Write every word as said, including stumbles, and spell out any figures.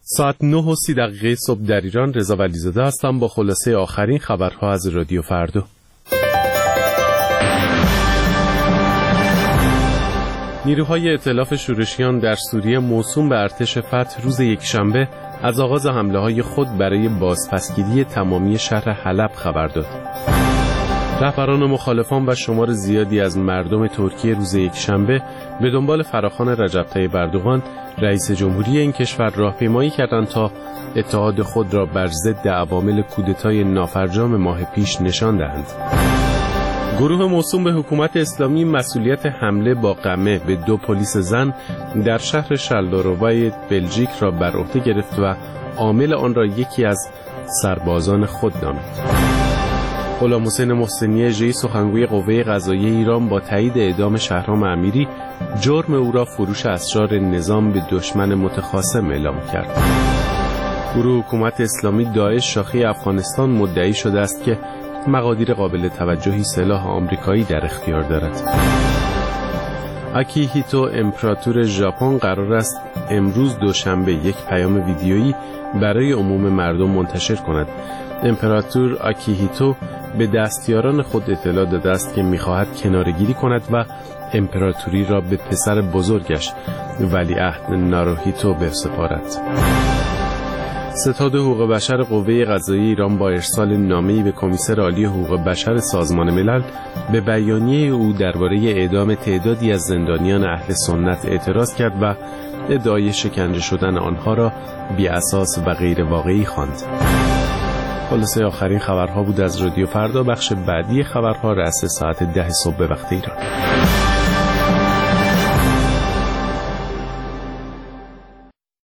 ساعت نه و سی دقیقه صبح در ایران. رضا ولیزاده هستم با خلاصه آخرین خبرها از رادیو فردا. نیروهای ائتلاف شورشیان در سوریه موسوم به ارتش فتح روز یکشنبه از آغاز حمله‌های خود برای بازپسگیری تمامی شهر حلب خبر داد. رهبران مخالفان و شمار زیادی از مردم ترکیه روز یکشنبه به دنبال فراخوان رجب طیب اردوغان رئیس جمهوری این کشور راهپیمایی کردند تا اتحاد خود را بر ضد عوامل کودتای نافرجام ماه پیش نشان دهند. گروه موسوم به حکومت اسلامی مسئولیت حمله با قمه به دو پلیس زن در شهر شلداروای بلژیک را بر عهده گرفت و عامل آن را یکی از سربازان خود نامید. غلام حسین محسنی ژی سخنگوی قوه قضاییه ایران با تایید اعدام شهرام امیری جرم او را فروش اسرار نظام به دشمن متخاصم اعلام کرد. گروه حکومت اسلامی داعش شاخه افغانستان مدعی شده است که مقادیر قابل توجهی سلاح آمریکایی در اختیار دارد. آکیهیتو امپراتور ژاپن قرار است امروز دوشنبه یک پیام ویدیویی برای عموم مردم منتشر کند. امپراتور آکیهیتو به دستیاران خود اطلاع داده است که می‌خواهد کناره‌گیری کند و امپراتوری را به پسر بزرگش ولیعهد ناروهیتو بسپارد. ستاد حقوق بشر قوه قضاییه ایران با ارسال نامه‌ای به کمیسر عالی حقوق بشر سازمان ملل به بیانیه او درباره اعدام تعدادی از زندانیان اهل سنت اعتراض کرد و ادعای شکنجه شدن آنها را بی‌اساس و غیر واقعی خواند. خلاصه آخرین خبرها بود از رادیو فردا. بخش بعدی خبرها رأس ساعت ده صبح به وقت ایران.